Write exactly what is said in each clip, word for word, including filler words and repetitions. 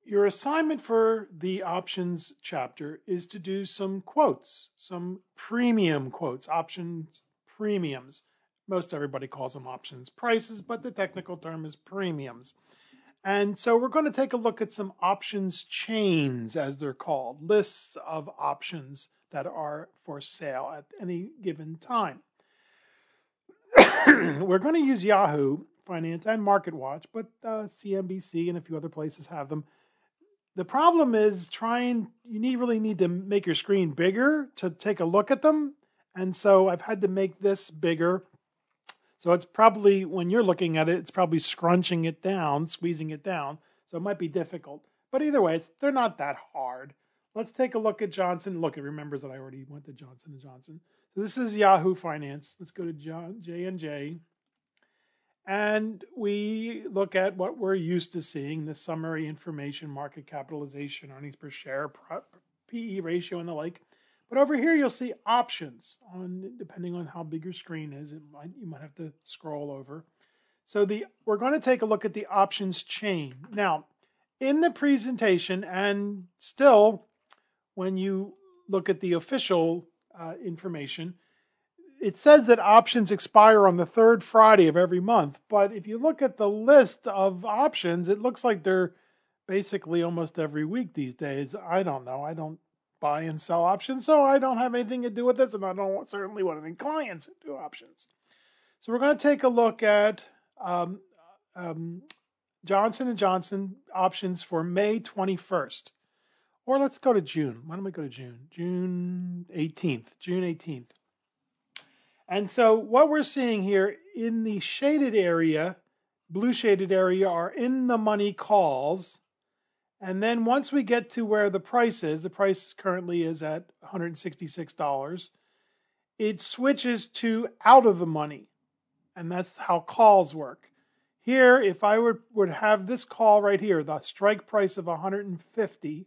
your assignment for the options chapter is to do some quotes, some premium quotes, options premiums. Most everybody calls them options prices, but the technical term is premiums. And so we're going to take a look at some options chains, as they're called, lists of options that are for sale at any given time. We're going to use Yahoo Finance and MarketWatch, but uh, C N B C and a few other places have them. The problem is trying, you need really need to make your screen bigger to take a look at them. And so I've had to make this bigger. So it's probably, when you're looking at it, it's probably scrunching it down, squeezing it down. So it might be difficult. But either way, it's, they're not that hard. Let's take a look at Johnson. Look, it remembers that I already went to Johnson and Johnson. So this is Yahoo Finance. Let's go to J and J. And we look at what we're used to seeing, the summary information, market capitalization, earnings per share, P E ratio, and the like. But over here, you'll see options. On depending on how big your screen is, it might, you might have to scroll over. So the we're going to take a look at the options chain. Now, in the presentation, and still, when you look at the official uh, information, it says that options expire on the third Friday of every month. But if you look at the list of options, it looks like they're basically almost every week these days. I don't know. I don't buy and sell options, so I don't have anything to do with this, and I don't certainly want any clients to do options. So we're going to take a look at um, um, Johnson and Johnson options for May twenty-first. Or let's go to June. Why don't we go to June? June eighteenth. June eighteenth. And so what we're seeing here in the shaded area, blue shaded area, are in the money calls. And then once we get to where the price is, the price currently is at one hundred sixty-six dollars, it switches to out of the money. And that's how calls work. Here, if I were, would have this call right here, the strike price of one hundred fifty,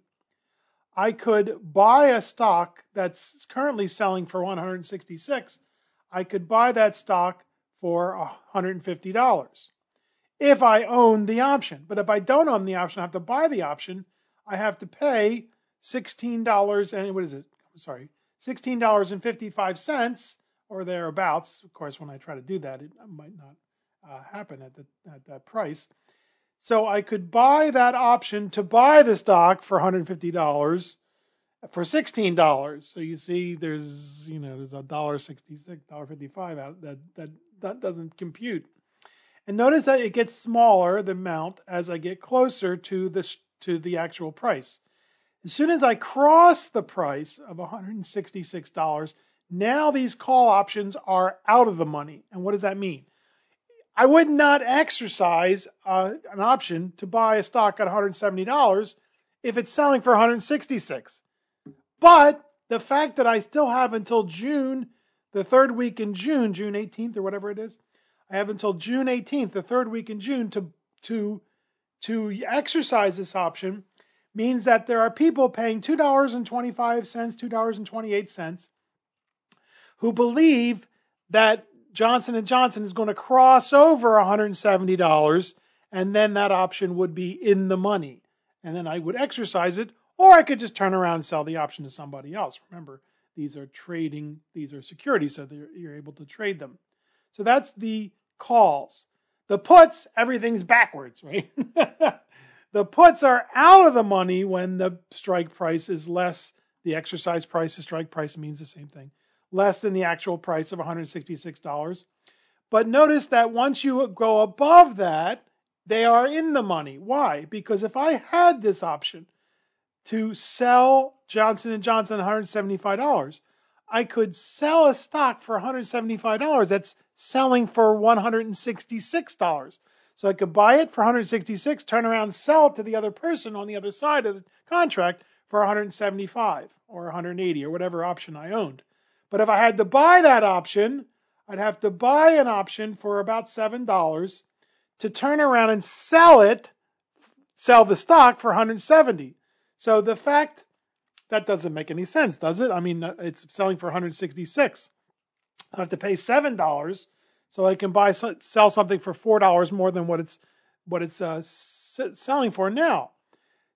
I could buy a stock that's currently selling for one hundred sixty-six. I could buy that stock for one hundred fifty dollars if I own the option. But if I don't own the option, I have to buy the option. I have to pay sixteen dollars and what is it? I'm sorry, sixteen dollars and fifty-five cents or thereabouts. Of course, when I try to do that, it might not uh, happen at, the, at that price. So I could buy that option to buy the stock for one hundred fifty dollars for sixteen dollars. So you see there's, you know, there's a one dollar sixty-six, one dollar fifty-five out. That, that, that doesn't compute. And notice that it gets smaller, the amount, as I get closer to the, to the actual price. As soon as I cross the price of one hundred sixty-six dollars, now these call options are out of the money. And what does that mean? I would not exercise uh, an option to buy a stock at one hundred seventy dollars if it's selling for one hundred sixty-six dollars. But the fact that I still have until June, the third week in June, June eighteenth or whatever it is, I have until June eighteenth, the third week in June, to, to, to exercise this option, means that there are people paying two dollars and twenty-five cents, two dollars and twenty-eight cents, who believe that Johnson and Johnson is going to cross over one hundred seventy dollars, and then that option would be in the money. And then I would exercise it, or I could just turn around and sell the option to somebody else. Remember, these are trading, these are securities, so you're able to trade them. So that's the calls. The puts, everything's backwards, right? The puts are out of the money when the strike price is less. The exercise price, the strike price means the same thing. Less than the actual price of one hundred sixty-six dollars. But notice that once you go above that, they are in the money. Why? Because if I had this option to sell Johnson and Johnson one hundred seventy-five dollars, I could sell a stock for one hundred seventy-five dollars that's selling for one hundred sixty-six dollars. So I could buy it for one hundred sixty-six dollars, turn around and sell it to the other person on the other side of the contract for one hundred seventy-five dollars or one hundred eighty dollars or whatever option I owned. But if I had to buy that option, I'd have to buy an option for about seven dollars to turn around and sell it, sell the stock for one hundred seventy dollars. So the fact, that doesn't make any sense, does it? I mean, it's selling for one hundred sixty-six dollars. I have to pay seven dollars so I can buy sell something for four dollars more than what it's what it's uh, selling for now.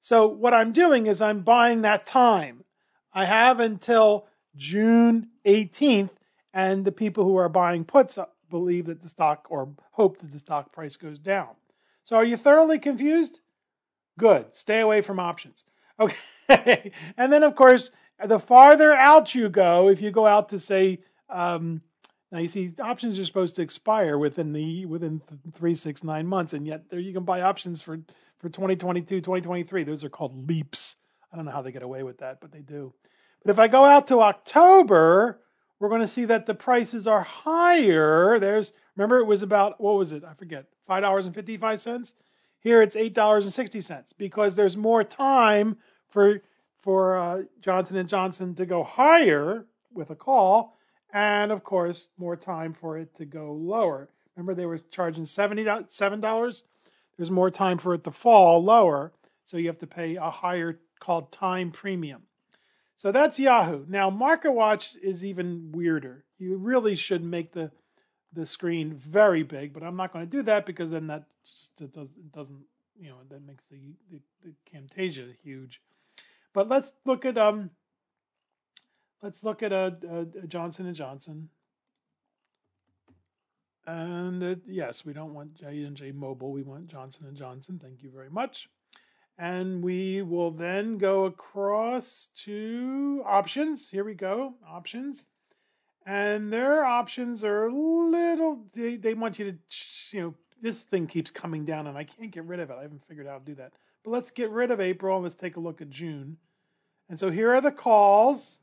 So what I'm doing is I'm buying that time. I have until June eighteenth, and the people who are buying puts believe that the stock or hope that the stock price goes down. So are you thoroughly confused? Good. Stay away from options. Okay. And then, of course, the farther out you go, if you go out to say, um, now you see, options are supposed to expire within the within three, six, nine months, and yet there you can buy options for for twenty twenty-two, twenty twenty-three. Those are called leaps. I don't know how they get away with that, but they do. But if I go out to October, we're going to see that the prices are higher. There's remember it was about what was it? I forget. five dollars and fifty-five cents. Here it's eight dollars and sixty cents because there's more time for for uh, Johnson and Johnson to go higher with a call, and of course more time for it to go lower. Remember they were charging seventy-seven dollars. There's more time for it to fall lower, so you have to pay a higher called time premium. So that's Yahoo. Now MarketWatch is even weirder. You really should make the the screen very big, but I'm not going to do that because then that just it doesn't, it doesn't you know that makes the, the the Camtasia huge. But let's look at um let's look at a, a, a Johnson and Johnson. And uh, yes, we don't want J and J Mobile. We want Johnson and Johnson. Thank you very much. And we will then go across to options. Here we go, options. And their options are a little, they, they want you to, you know, this thing keeps coming down and I can't get rid of it. I haven't figured out how to do that. But let's get rid of April and let's take a look at June. And so here are the calls.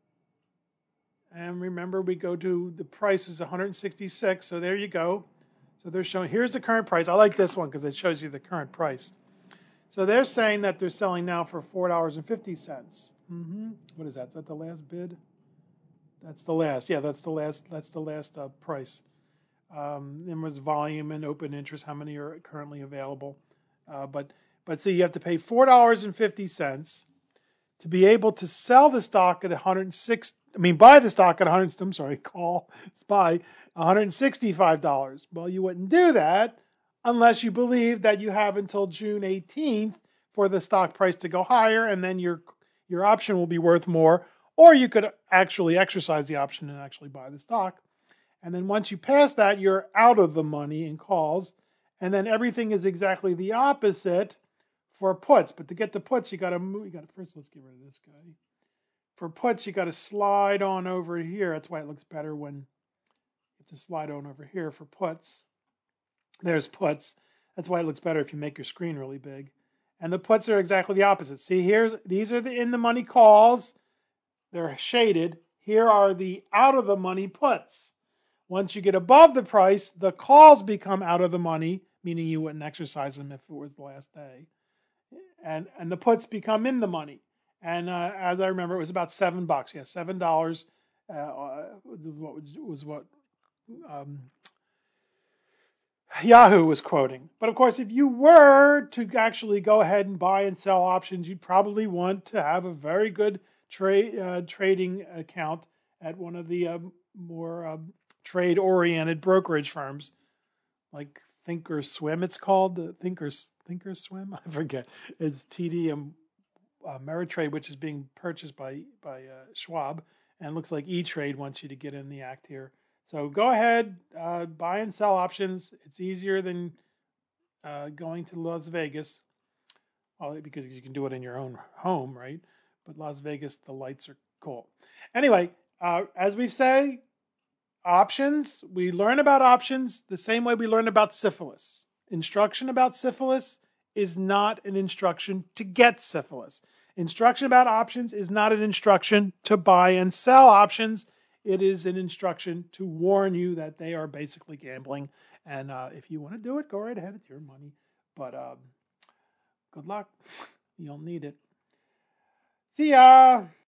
And remember, we go to the price is one hundred sixty-six. So there you go. So they're showing, here's the current price. I like this one because it shows you the current price. So they're saying that they're selling now for four dollars and fifty cents. Mm-hmm. What is that? Is that the last bid? That's the last. Yeah, that's the last. That's the last uh, price. Um, and was volume and open interest. How many are currently available? Uh, but but see, you have to pay four dollars and fifty cents to be able to sell the stock at one hundred six. I mean, buy the stock at one hundred. I'm sorry, call buy one hundred sixty-five dollars. Well, you wouldn't do that unless you believe that you have until June eighteenth for the stock price to go higher, and then your your option will be worth more. Or you could actually exercise the option and actually buy the stock. And then once you pass that, you're out of the money in calls. And then everything is exactly the opposite for puts. But to get the puts, you got to move. You got to first. Let's get rid of this guy. For puts, you got to slide on over here. That's why it looks better when you have to slide on over here for puts. There's puts. That's why it looks better if you make your screen really big. And the puts are exactly the opposite. See, here's these are the in the money calls. They're shaded. Here are the out of the money puts. Once you get above the price, the calls become out of the money, meaning you wouldn't exercise them if it was the last day. And and the puts become in the money. And uh, as I remember, it was about seven bucks. Yeah, seven dollars uh, what was what um, Yahoo was quoting. But of course, if you were to actually go ahead and buy and sell options, you'd probably want to have a very good trade uh, trading account at one of the uh, more uh, trade-oriented brokerage firms, like Thinkorswim. It's called uh, Thinkers Thinkorswim. I forget. It's T D M uh, Ameritrade, which is being purchased by by uh, Schwab, and it looks like E-Trade wants you to get in the act here. So go ahead, uh, buy and sell options. It's easier than uh, going to Las Vegas, well, because you can do it in your own home, right? But Las Vegas, the lights are cool. Anyway, uh, as we say, options, we learn about options the same way we learn about syphilis. Instruction about syphilis is not an instruction to get syphilis. Instruction about options is not an instruction to buy and sell options. It is an instruction to warn you that they are basically gambling. And uh, if you want to do it, go right ahead. It's your money. But um, good luck. You'll need it. See ya.